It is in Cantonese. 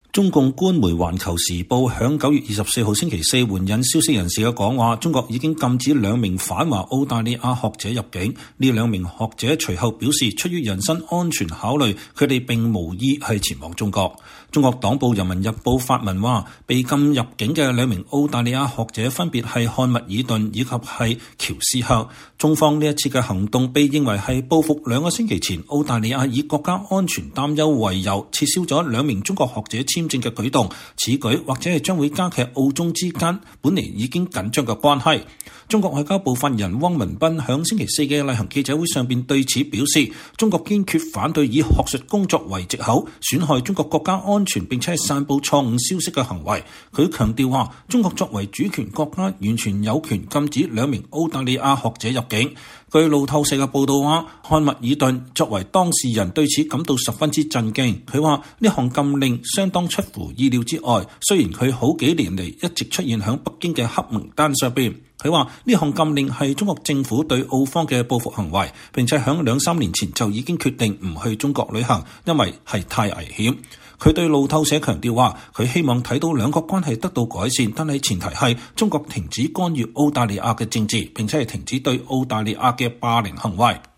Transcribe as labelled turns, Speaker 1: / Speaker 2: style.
Speaker 1: 中共官媒《環球時報》響9月24號星期四援引消息人士嘅講話，中國已經禁止2名反華澳大利亞學者入境。呢2名學者隨後表示，出於人身安全考慮，佢哋並無意係前往中國。中國黨報《人民日報》發文話，被禁入境嘅2名澳大利亞學者分別係漢密爾頓以及係喬斯克。中方呢一次嘅行動被認為係報復2個星期前澳大利亞以國家安全擔憂為由撤銷咗2名中國學者簽證嘅舉動，此舉或者係將會加劇澳中之間本嚟已經緊張嘅關係。中國外交部發言人汪文斌響星期四嘅例行記者會上邊對此表示，中國堅決反對以學術工作為藉口損害中國國家安全並且係散佈錯誤消息嘅行為。佢強調話，中國作為主權國家，完全有權禁止2名澳大利亞學者入境。據路透社嘅報道話，漢密爾頓作為當事人對此感到十分之震驚。佢話呢項禁令相當出乎意料之外，雖然佢好幾年嚟一直出現響北京嘅黑名單上邊。佢話呢項禁令係中國政府對澳方嘅報復行為，並且響2-3年前就已經決定唔去中國旅行，因為係太危險。佢對路透社強調話，佢希望睇到兩國關係得到改善，但係前提係中國停止干預澳大利亞嘅政治，並且係停止對澳大利亞嘅霸凌行為。